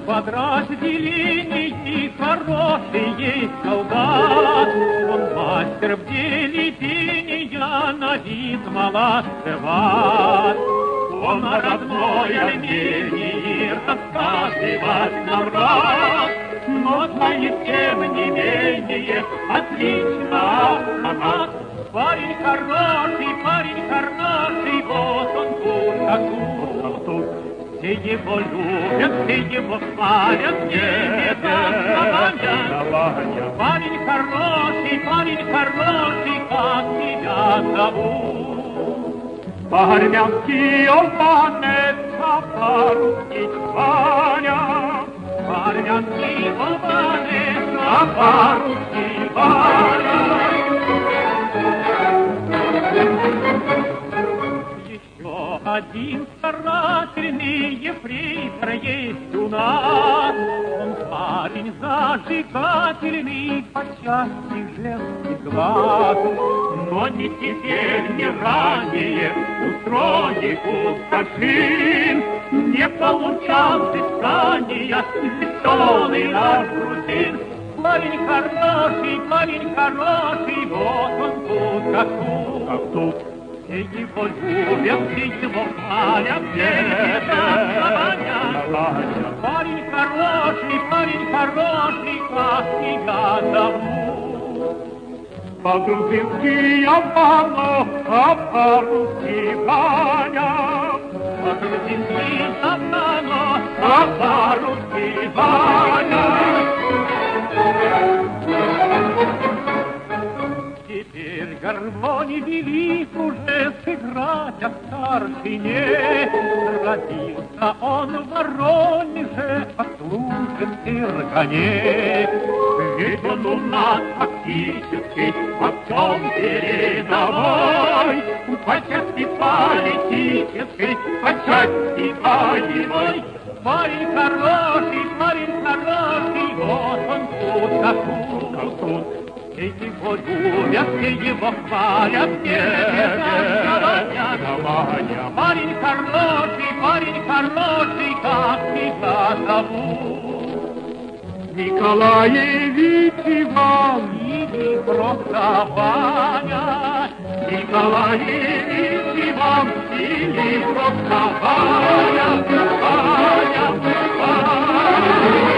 подразделений хороший есть солдат. Он мастер в деле пения, на вид молодцеват. Он родное мнение рассказывать нам рад, но знает, тем не менее, отлично автомат. Парень хороший, вот он тут, как тут. Все его любят, все его хвалят, не беда. Парень хороший, как тебя зовут? По-армянски он Ванесса, по-русски Ваня. По-армянски он Ванесса, по-русски Ваня. Еще один старательный ефрейтор есть у нас. Он парень зажигательный по части женских глаз. Но ни теперь, ни ранее у стройнику Сташин не получал взыскания веселый наш грузин. Парень хороший, вот он тут, как тут. Все его любят, все его хвалят, все это Парень хороший, как тебя зовут? По-грузински Ивано, а по-русски Ваня. По-грузински Ивано, а по-русски Ваня. Теперь гармоний велик уже сыграть о старшине. Родился он в Воронеже, послужит Иргане. Ведь он у нас фактически во всем передовой, по части политической, по части боевой. Парень хороший, вот он тут, как тут. Все его любят, все его хвалят, все говорят. Парень хороший, как тебя зовут? Николаевич Иван, или просто Ваня. Николаевич Иван, или просто Ваня.